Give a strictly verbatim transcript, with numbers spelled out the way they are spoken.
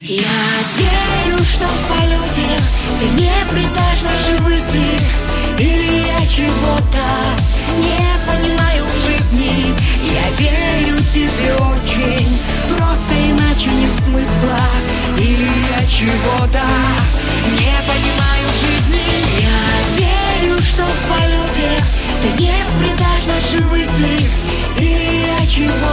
Я верю, что в полете ты не предашь наши мысли. Или я чего-то не понимаю в жизни. Я верю тебе очень, просто иначе нет смысла. Или я чего-то не понимаю в жизни. Я верю, что в полете ты не предашь наши мысли. Или я чего-то